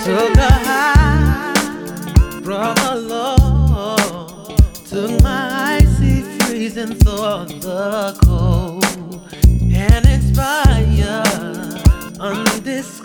Took a high from a low. Took my icy freezing thoughts the cold and inspired undiscovered.